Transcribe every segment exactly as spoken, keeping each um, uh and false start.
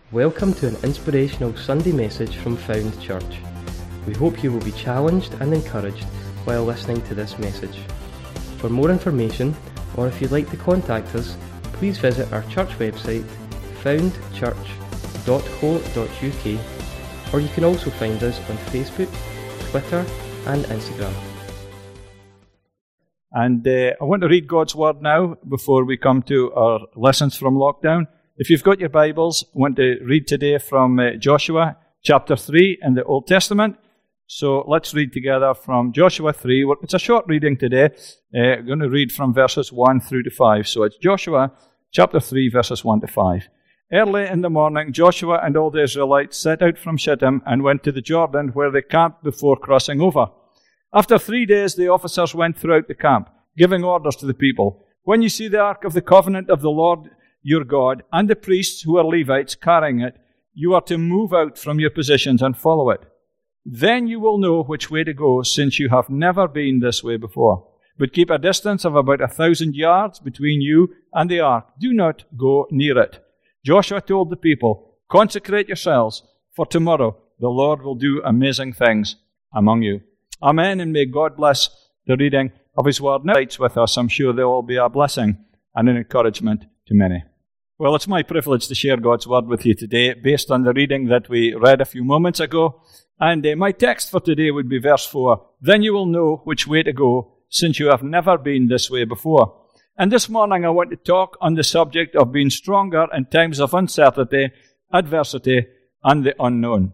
Welcome to an inspirational Sunday message from Found Church. We hope you will be challenged and encouraged while listening to this message. For more information, or if you'd like to contact us, please visit our church website, found church dot co dot uk, or you can also find us on Facebook, Twitter and Instagram. And uh, I want to read God's Word now before we come to our lessons from lockdown. If you've got your Bibles, I want to read today from uh, Joshua chapter three in the Old Testament. So let's read together from Joshua three. It's a short reading today. Uh, I'm going to read from verses one through to five. So it's Joshua chapter three, verses one to five. Early in the morning, Joshua and all the Israelites set out from Shittim and went to the Jordan, where they camped before crossing over. After three days, the officers went throughout the camp, giving orders to the people. When you see the ark of the covenant of the Lord your God and the priests who are Levites carrying it, you are to move out from your positions and follow it. Then you will know which way to go, since you have never been this way before. But keep a distance of about a thousand yards between you and the ark. Do not go near it. Joshua told the people, consecrate yourselves, for tomorrow the Lord will do amazing things among you. Amen, and may God bless the reading of His Word. Now, it's with us. I'm sure they'll all be a blessing and an encouragement to many. Well, it's my privilege to share God's Word with you today, based on the reading that we read a few moments ago. And uh, my text for today would be verse four. Then you will know which way to go, since you have never been this way before. And this morning I want to talk on the subject of being stronger in times of uncertainty, adversity, and the unknown.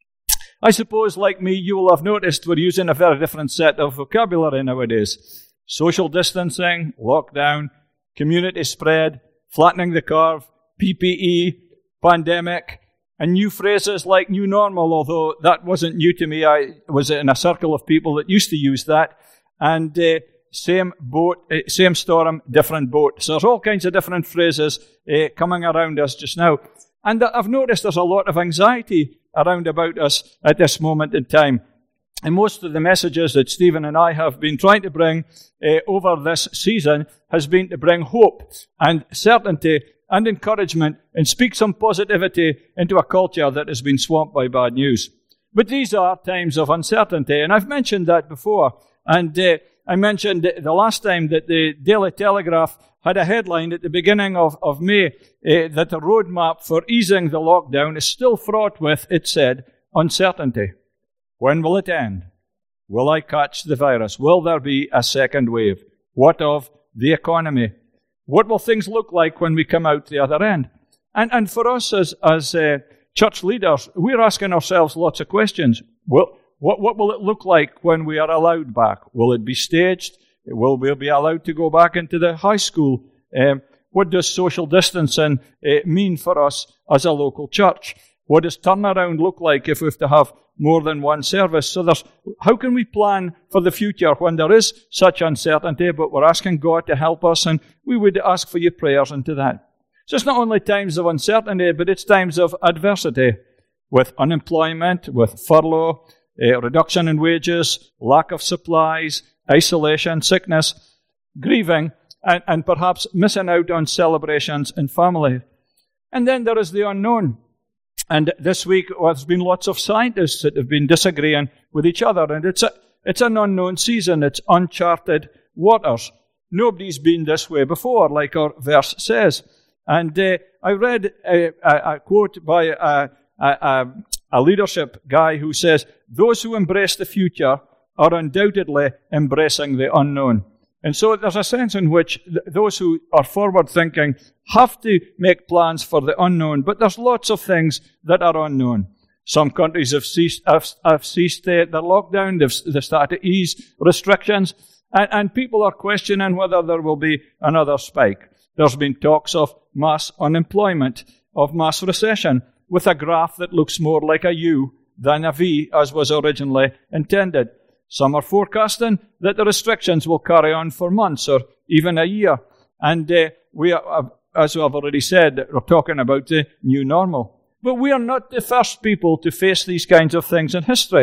I suppose, like me, you will have noticed we're using a very different set of vocabulary nowadays. Social distancing, lockdown, community spread, flattening the curve, P P E, pandemic, and new phrases like new normal, although that wasn't new to me. I was in a circle of people that used to use that. And uh, same boat, uh, same storm, different boat. So there's all kinds of different phrases uh, coming around us just now. And I've noticed there's a lot of anxiety around about us at this moment in time. And most of the messages that Stephen and I have been trying to bring uh, over this season has been to bring hope and certainty and encouragement and speak some positivity into a culture that has been swamped by bad news. But these are times of uncertainty, and I've mentioned that before. And uh, I mentioned the last time that the Daily Telegraph had a headline at the beginning of, of May uh, that the roadmap for easing the lockdown is still fraught with, it said, uncertainty. When will it end? Will I catch the virus? Will there be a second wave? What of the economy? What will things look like when we come out the other end? And and for us as, as uh, church leaders, we're asking ourselves lots of questions. Well, what, what will it look like when we are allowed back? Will it be staged? Will we be allowed to go back into the high school? Um, what does social distancing uh, mean for us as a local church? What does turnaround look like if we have to have more than one service? So there's, how can we plan for the future when there is such uncertainty, but we're asking God to help us, and we would ask for your prayers into that. So it's not only times of uncertainty, but it's times of adversity, with unemployment, with furlough, uh, reduction in wages, lack of supplies, isolation, sickness, grieving, and, and perhaps missing out on celebrations in family. And then there is the unknown. And this week, well, there's been lots of scientists that have been disagreeing with each other. And it's a, it's an unknown season. It's uncharted waters. Nobody's been this way before, like our verse says. And uh, I read a, a, a quote by a, a, a leadership guy who says, those who embrace the future are undoubtedly embracing the unknown. And so there's a sense in which th- those who are forward-thinking have to make plans for the unknown, but there's lots of things that are unknown. Some countries have ceased, have, have ceased uh, their lockdown, they've, they've started to ease restrictions, and, and people are questioning whether there will be another spike. There's been talks of mass unemployment, of mass recession, with a graph that looks more like a U than a V, as was originally intended. Some are forecasting that the restrictions will carry on for months or even a year. And uh, we are, as I've already said, we're talking about the new normal. But we are not the first people to face these kinds of things in history.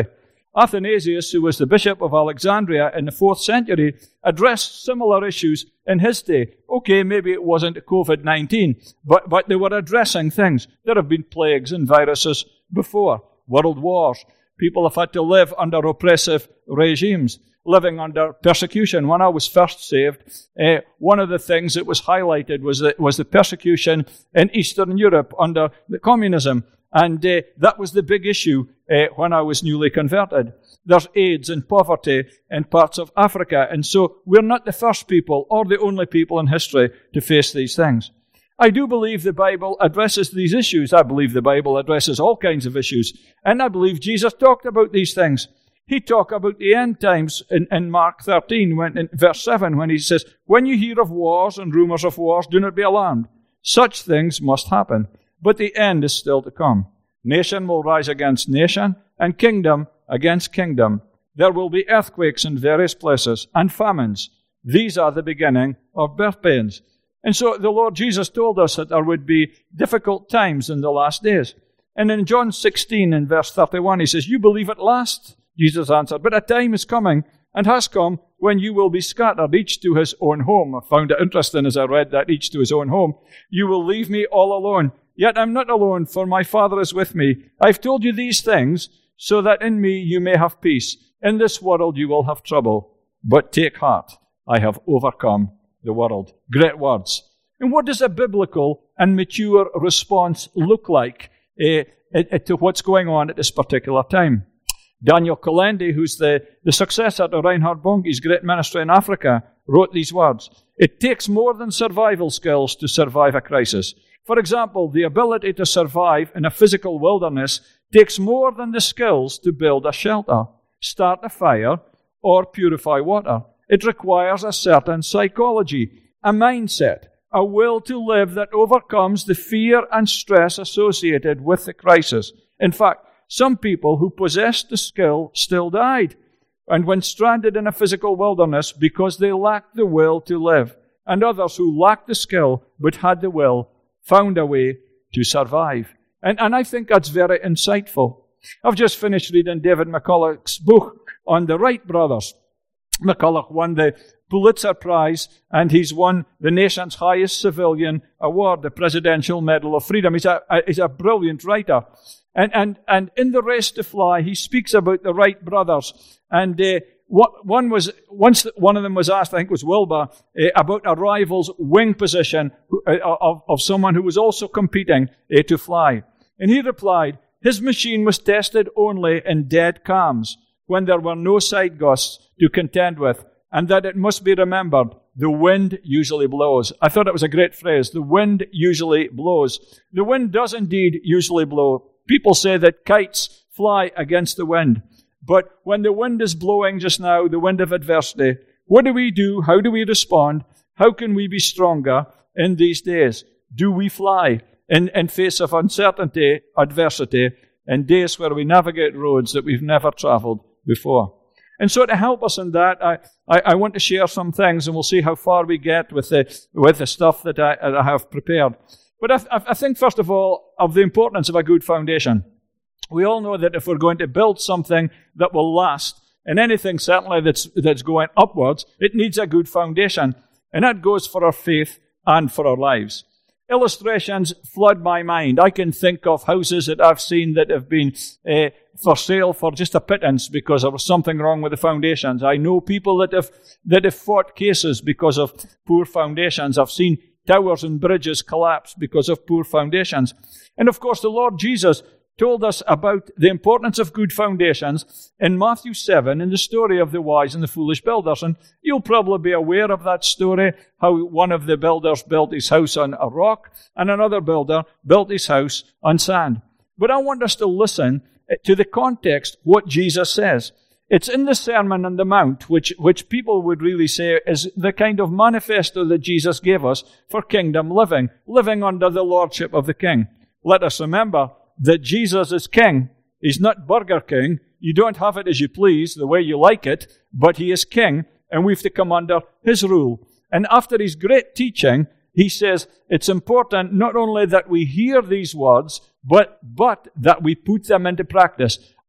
Athanasius, who was the Bishop of Alexandria in the fourth century, addressed similar issues in his day. Okay, maybe it wasn't covid nineteen, but, but they were addressing things. There have been plagues and viruses before, world wars. People have had to live under oppressive regimes, living under persecution. When I was first saved, uh, one of the things that was highlighted was the, was the persecution in Eastern Europe under the communism. And uh, that was the big issue uh, when I was newly converted. There's AIDS and poverty in parts of Africa. And so we're not the first people or the only people in history to face these things. I do believe the Bible addresses these issues. I believe the Bible addresses all kinds of issues. And I believe Jesus talked about these things. He talked about the end times in, in Mark thirteen, when, in verse seven, when he says, "When you hear of wars and rumors of wars, do not be alarmed. Such things must happen. But the end is still to come. Nation will rise against nation, and kingdom against kingdom. There will be earthquakes in various places, and famines. These are the beginning of birth pains." And so the Lord Jesus told us that there would be difficult times in the last days. And in John sixteen, in verse thirty-one, he says, "You believe at last?" Jesus answered, "But a time is coming, and has come, when you will be scattered, each to his own home." I found it interesting as I read that, each to his own home. "You will leave me all alone. Yet I'm not alone, for my Father is with me. I've told you these things, so that in me you may have peace. In this world you will have trouble. But take heart, I have overcome the world." Great words. And what does a biblical and mature response look like uh, to what's going on at this particular time? Daniel Kolende, who's the, the successor to Reinhard Bonnke's great ministry in Africa, wrote these words: "It takes more than survival skills to survive a crisis. For example, the ability to survive in a physical wilderness takes more than the skills to build a shelter, start a fire, or purify water. It requires a certain psychology, a mindset, a will to live that overcomes the fear and stress associated with the crisis. In fact, some people who possessed the skill still died, and when stranded in a physical wilderness because they lacked the will to live. And others who lacked the skill but had the will found a way to survive." And, and I think that's very insightful. I've just finished reading David McCulloch's book on the Wright brothers. McCulloch won the Pulitzer Prize, and he's won the nation's highest civilian award, the Presidential Medal of Freedom. He's a, a, he's a brilliant writer. And, and, and in The Race to Fly, he speaks about the Wright brothers. And uh, what, one was, once one of them was asked, I think it was Wilbur, uh, about a rival's wing position uh, of, of someone who was also competing uh, to fly. And he replied, "His machine was tested only in dead calms, when there were no side gusts to contend with, and that it must be remembered, the wind usually blows." I thought it was a great phrase. The wind usually blows. The wind does indeed usually blow. People say that kites fly against the wind. But when the wind is blowing just now, the wind of adversity, what do we do? How do we respond? How can we be stronger in these days? Do we fly in, in face of uncertainty, adversity, in days where we navigate roads that we've never traveled before? And so to help us in that, I, I, I want to share some things, and we'll see how far we get with the, with the stuff that I, I have prepared. But I, I think, first of all, of the importance of a good foundation. We all know that if we're going to build something that will last, and anything certainly that's, that's going upwards, it needs a good foundation. And that goes for our faith and for our lives. Illustrations flood my mind. I can think of houses that I've seen that have been uh, for sale for just a pittance because there was something wrong with the foundations. I know people that have that have fought cases because of poor foundations. I've seen towers and bridges collapse because of poor foundations. And of course, the Lord Jesus told us about the importance of good foundations in Matthew seven, in the story of the wise and the foolish builders. And you'll probably be aware of that story, how one of the builders built his house on a rock, and another builder built his house on sand. But I want us to listen to the context, what Jesus says. It's in the Sermon on the Mount, which, which people would really say is the kind of manifesto that Jesus gave us for kingdom living, living under the lordship of the King. Let us remember that Jesus is King. He's not Burger King. You don't have it as you please, the way you like it, but he is King, and we have to come under his rule. And after his great teaching, he says it's important not only that we hear these words, but, but that we put them into practice.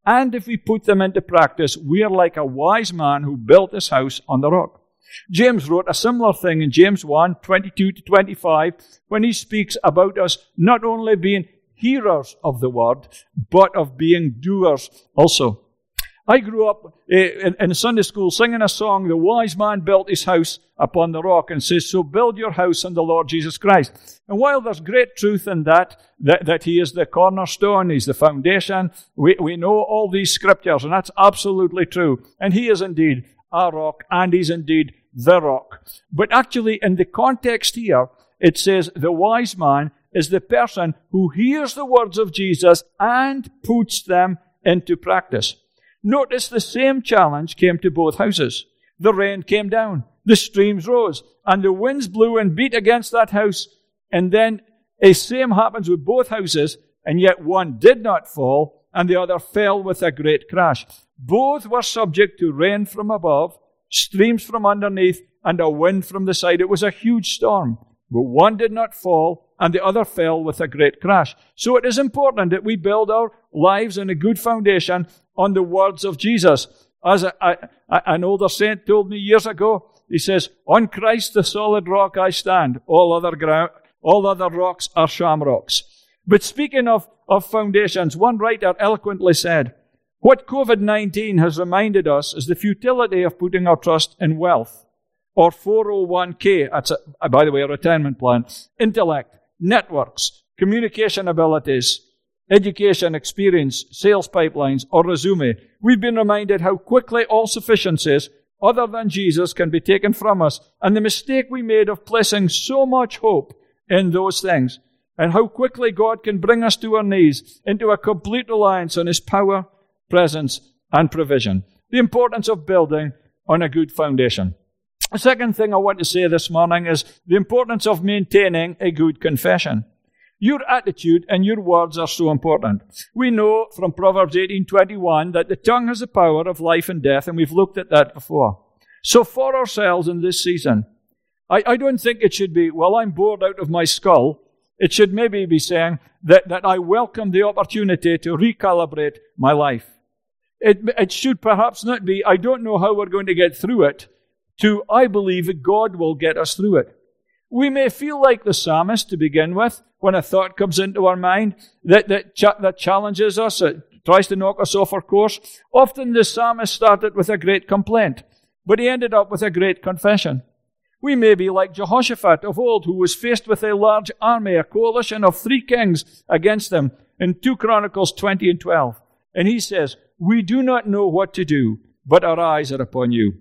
and if we put them into practice, we are like a wise man who built his house on the rock. James wrote a similar thing in James one, twenty-two to twenty-five, when he speaks about us not only being hearers of the word, but of being doers also. I grew up uh, in, in Sunday school singing a song, "The wise man built his house upon the rock," and says, "So build your house on the Lord Jesus Christ." And while there's great truth in that, that, that he is the cornerstone, he's the foundation, we, we know all these scriptures, and that's absolutely true. And he is indeed a rock, and he's indeed the rock. But actually, in the context here, it says the wise man is the person who hears the words of Jesus and puts them into practice. Notice the same challenge came to both houses. The rain came down, the streams rose, and the winds blew and beat against that house. And then the same happens with both houses, and yet one did not fall, and the other fell with a great crash. Both were subject to rain from above, streams from underneath, and a wind from the side. It was a huge storm. But one did not fall, and the other fell with a great crash. So it is important that we build our lives on a good foundation on the words of Jesus. As a, a, a, an older saint told me years ago, he says, "On Christ the solid rock I stand. All other ground, all other rocks are shamrocks." But speaking of, of foundations, one writer eloquently said, "What COVID nineteen has reminded us is the futility of putting our trust in wealth, or four oh one k, that's a, by the way, a retirement plan, intellect, networks, communication abilities, education, experience, sales pipelines, or resume. We've been reminded how quickly all sufficiencies other than Jesus can be taken from us, and the mistake we made of placing so much hope in those things, and how quickly God can bring us to our knees into a complete reliance on his power, presence, and provision." The importance of building on a good foundation. The second thing I want to say this morning is the importance of maintaining a good confession. Your attitude and your words are so important. We know from Proverbs eighteen twenty-one that the tongue has the power of life and death, and we've looked at that before. So for ourselves in this season, I, I don't think it should be, "Well, I'm bored out of my skull." It should maybe be saying that, that I welcome the opportunity to recalibrate my life. It, it should perhaps not be, "I don't know how we're going to get through it," to "I believe that God will get us through it." We may feel like the psalmist to begin with, when a thought comes into our mind that, that, cha- that challenges us, it tries to knock us off our course. Often the psalmist started with a great complaint, but he ended up with a great confession. We may be like Jehoshaphat of old, who was faced with a large army, a coalition of three kings against him, in two Chronicles twenty and twelve. And he says, "We do not know what to do, but our eyes are upon you."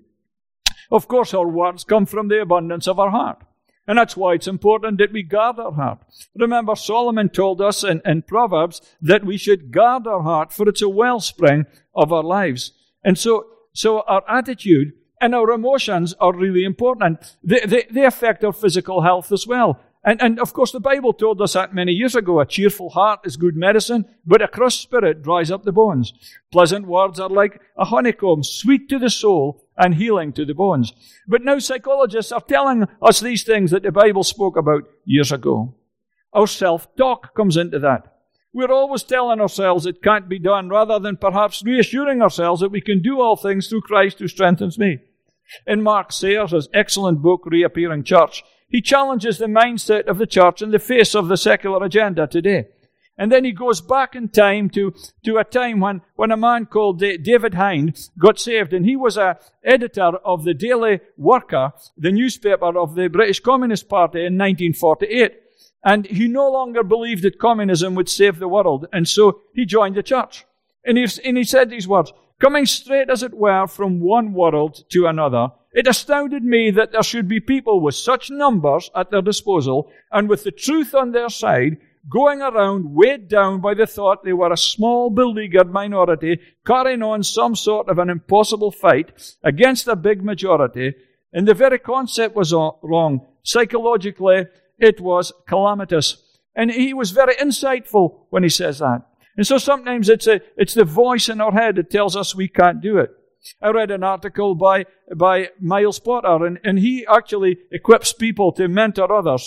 Of course, our words come from the abundance of our heart. And that's why it's important that we guard our heart. Remember, Solomon told us in, in Proverbs that we should guard our heart, for it's a wellspring of our lives. And so, so our attitude and our emotions are really important. They, they, they affect our physical health as well. And, and of course, the Bible told us that many years ago. A cheerful heart is good medicine, but a crushed spirit dries up the bones. Pleasant words are like a honeycomb, sweet to the soul and healing to the bones. But now psychologists are telling us these things that the Bible spoke about years ago. Our self-talk comes into that. We're always telling ourselves it can't be done, rather than perhaps reassuring ourselves that we can do all things through Christ who strengthens me. In Mark Sayers' excellent book, Reappearing Church, he challenges the mindset of the church in the face of the secular agenda today. And then he goes back in time to, to a time when, when a man called David Hind got saved. And he was an editor of the Daily Worker, the newspaper of the British Communist Party, in nineteen forty-eight. And he no longer believed that communism would save the world. And so he joined the church. And he, and he said these words, "Coming straight, as it were, from one world to another, it astounded me that there should be people with such numbers at their disposal and with the truth on their side, going around weighed down by the thought they were a small, beleaguered minority carrying on some sort of an impossible fight against a big majority. And the very concept was wrong. Psychologically, it was calamitous." And he was very insightful when he says that. And so sometimes it's a, it's the voice in our head that tells us we can't do it. I read an article by, by Miles Potter, and, and he actually equips people to mentor others.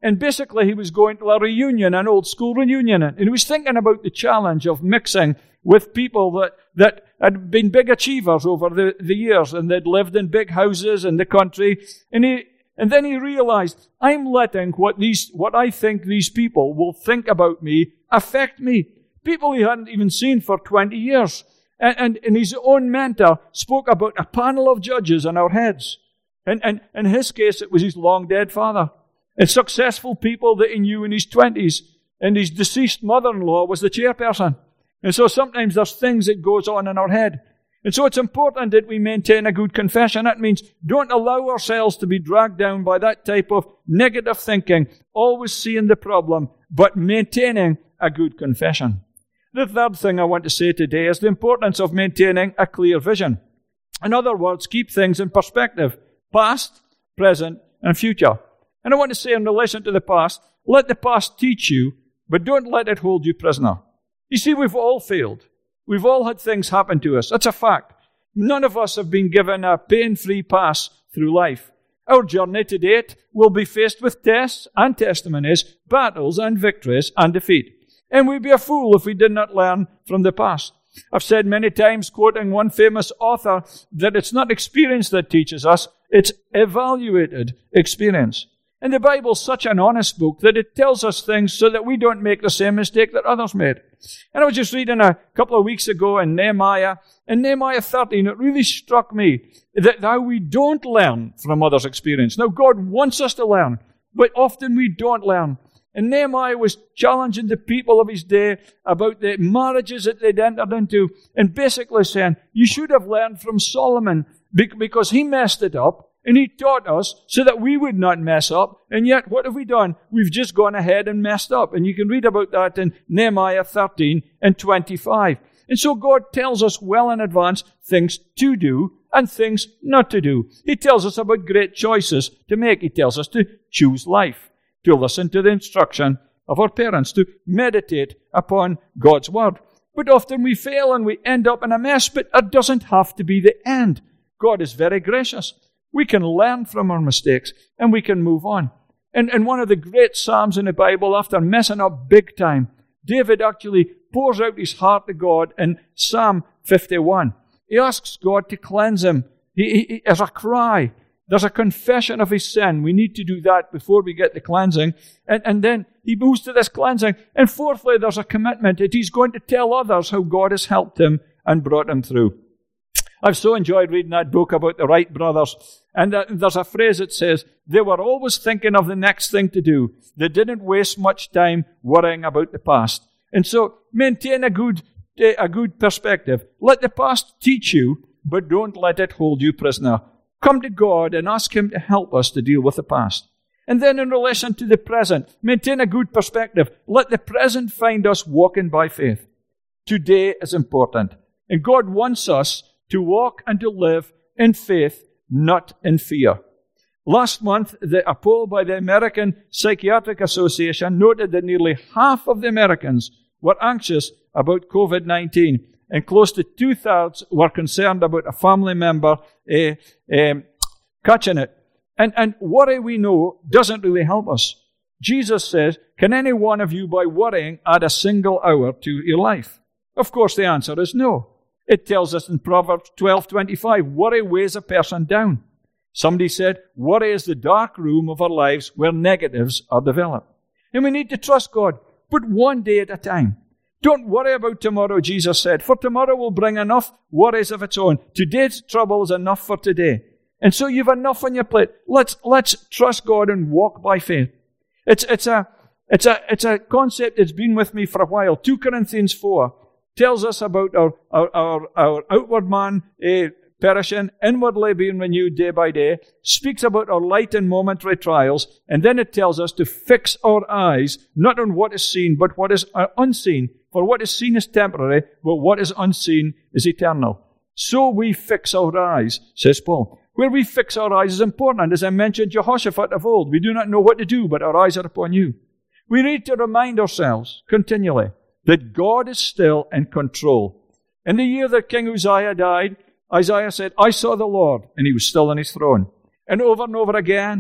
And basically he was going to a reunion, an old school reunion, and he was thinking about the challenge of mixing with people that, that had been big achievers over the, the years, and they'd lived in big houses in the country. And he, and then he realized, I'm letting what these, what I think these people will think about me affect me. People he hadn't even seen for twenty years. And, and, and his own mentor spoke about a panel of judges on our heads. And, and in his case, it was his long dead father. And successful people that he knew in his twenties. And his deceased mother-in-law was the chairperson. And so sometimes there's things that goes on in our head. And so it's important that we maintain a good confession. That means don't allow ourselves to be dragged down by that type of negative thinking, always seeing the problem, but maintaining a good confession. The third thing I want to say today is the importance of maintaining a clear vision. In other words, keep things in perspective. Past, present, and future. And I want to say in relation to the past, let the past teach you, but don't let it hold you prisoner. You see, we've all failed. We've all had things happen to us. That's a fact. None of us have been given a pain-free pass through life. Our journey to date will be faced with tests and testimonies, battles and victories and defeat. And we'd be a fool if we did not learn from the past. I've said many times, quoting one famous author, that it's not experience that teaches us, it's evaluated experience. And the Bible's such an honest book that it tells us things so that we don't make the same mistake that others made. And I was just reading a couple of weeks ago in Nehemiah, in Nehemiah thirteen, it really struck me that how we don't learn from others' experience. Now, God wants us to learn, but often we don't learn. And Nehemiah was challenging the people of his day about the marriages that they'd entered into, and basically saying, you should have learned from Solomon because he messed it up. And he taught us so that we would not mess up. And yet, what have we done? We've just gone ahead and messed up. And you can read about that in Nehemiah thirteen and twenty-five. And so God tells us well in advance things to do and things not to do. He tells us about great choices to make. He tells us to choose life, to listen to the instruction of our parents, to meditate upon God's word. But often we fail and we end up in a mess, but it doesn't have to be the end. God is very gracious. We can learn from our mistakes and we can move on. And in one of the great Psalms in the Bible, after messing up big time, David actually pours out his heart to God in Psalm fifty-one. He asks God to cleanse him. He, he, he, as a cry, there's a confession of his sin. We need to do that before we get the cleansing. And, and then he moves to this cleansing. And fourthly, there's a commitment that he's going to tell others how God has helped him and brought him through. I've so enjoyed reading that book about the Wright brothers. And there's a phrase that says, they were always thinking of the next thing to do. They didn't waste much time worrying about the past. And so, maintain a good, a good perspective. Let the past teach you, but don't let it hold you prisoner. Come to God and ask Him to help us to deal with the past. And then in relation to the present, maintain a good perspective. Let the present find us walking by faith. Today is important. And God wants us to walk and to live in faith, not in fear. Last month, the, a poll by the American Psychiatric Association noted that nearly half of the Americans were anxious about covid nineteen, and close to two-thirds were concerned about a family member uh, um, catching it. And, and worry, we know, doesn't really help us. Jesus says, can any one of you, by worrying, add a single hour to your life? Of course, the answer is no. It tells us in Proverbs twelve twenty-five, worry weighs a person down. Somebody said, worry is the dark room of our lives where negatives are developed. And we need to trust God, but one day at a time. Don't worry about tomorrow, Jesus said, for tomorrow will bring enough worries of its own. Today's trouble is enough for today. And so you've enough on your plate. Let's, let's trust God and walk by faith. It's, it's a, it's a, it's a concept that's been with me for a while. Second Corinthians four tells us about our, our, our, our outward man eh, perishing, inwardly being renewed day by day, speaks about our light and momentary trials, and then it tells us to fix our eyes, not on what is seen, but what is unseen. For what is seen is temporary, but what is unseen is eternal. So we fix our eyes, says Paul. Where we fix our eyes is important. As I mentioned, Jehoshaphat of old, we do not know what to do, but our eyes are upon you. We need to remind ourselves continually that God is still in control. In the year that King Uzziah died, Isaiah said, I saw the Lord, and he was still on his throne. And over and over again,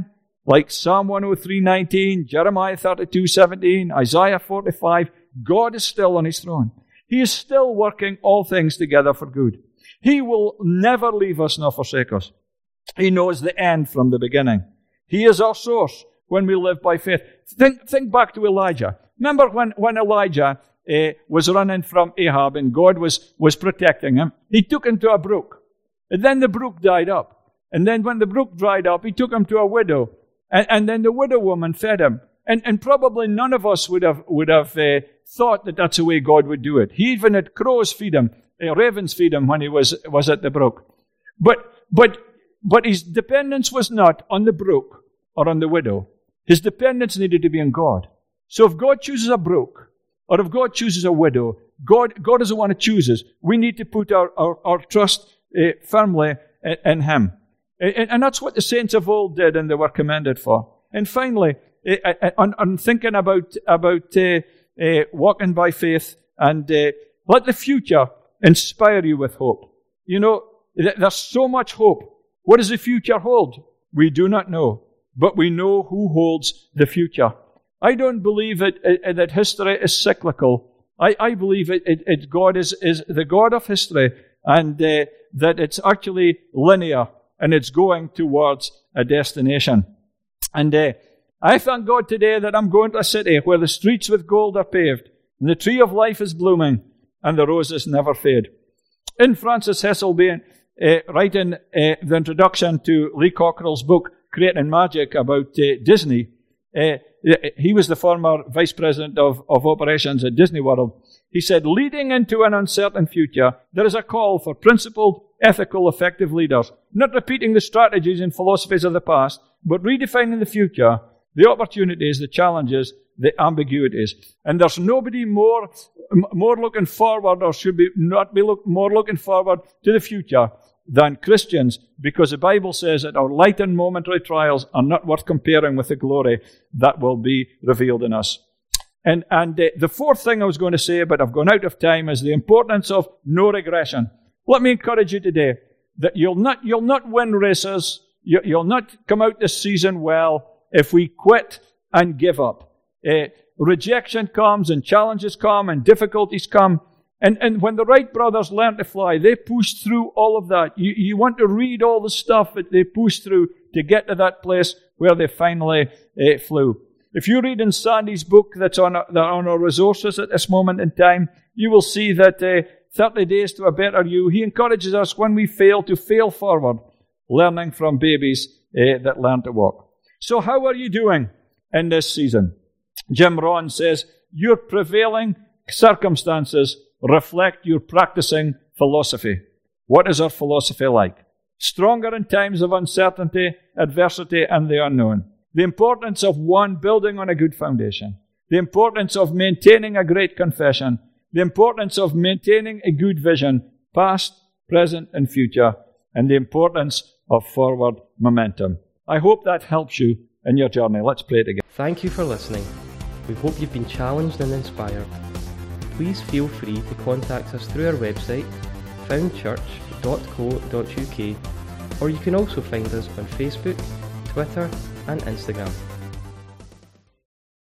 Like Psalm one oh three nineteen, Jeremiah thirty-two seventeen, Isaiah forty-five, God is still on his throne. He is still working all things together for good. He will never leave us nor forsake us. He knows the end from the beginning. He is our source when we live by faith. Think, think back to Elijah. Remember when, when Elijah uh, was running from Ahab and God was, was protecting him? He took him to a brook. And then the brook dried up. And then when the brook dried up, he took him to a widow. And, and then the widow woman fed him. And, and probably none of us would have, would have uh, thought that that's the way God would do it. He even had crows feed him, uh, ravens feed him when he was, was at the brook. But, but, but his dependence was not on the brook or on the widow. His dependence needed to be on God. So if God chooses a brook, or if God chooses a widow, God, God is the one who chooses. We need to put our, our, our trust uh, firmly in, in Him. And, and that's what the saints of old did, and they were commended for. And finally, uh, on, on thinking about, about uh, uh, walking by faith, and uh, let the future inspire you with hope. You know, there's so much hope. What does the future hold? We do not know, but we know who holds the future. I don't believe it, it, that history is cyclical. I, I believe it, it, it God is, is the God of history, and uh, that it's actually linear, and it's going towards a destination. And uh, I thank God today that I'm going to a city where the streets with gold are paved, and the tree of life is blooming, and the roses never fade. In Francis Hesselbein, uh, writing uh, the introduction to Lee Cockrell's book, Creating Magic, about uh, Disney, uh, he was the former vice president of, of operations at Disney World. He said, leading into an uncertain future, there is a call for principled, ethical, effective leaders, not repeating the strategies and philosophies of the past, but redefining the future, the opportunities, the challenges, the ambiguities. And there's nobody more, more looking forward, or should be not be look, more looking forward to the future than Christians, because the Bible says that our light and momentary trials are not worth comparing with the glory that will be revealed in us. And, and uh, the fourth thing I was going to say, but I've gone out of time, is the importance of no regression. Let me encourage you today that you'll not, you'll not win races, you, you'll not come out this season well if we quit and give up. Uh, rejection comes, and challenges come, and difficulties come. And, and when the Wright brothers learned to fly, they pushed through all of that. You, you want to read all the stuff that they pushed through to get to that place where they finally uh, flew. If you read in Sandy's book that's on, our, on our resources at this moment in time, you will see that uh, thirty days to a Better You, he encourages us when we fail to fail forward, learning from babies uh, that learn to walk. So how are you doing in this season? Jim Rohn says, your prevailing circumstances reflect your practicing philosophy. What is our philosophy like? Stronger in times of uncertainty, adversity, and the unknown. The importance of one, building on a good foundation. The importance of maintaining a great confession. The importance of maintaining a good vision, past, present, and future. And the importance of forward momentum. I hope that helps you in your journey. Let's pray together. Thank you for listening. We hope you've been challenged and inspired. Please feel free to contact us through our website, found church dot co dot uk, or you can also find us on Facebook, Twitter and Instagram.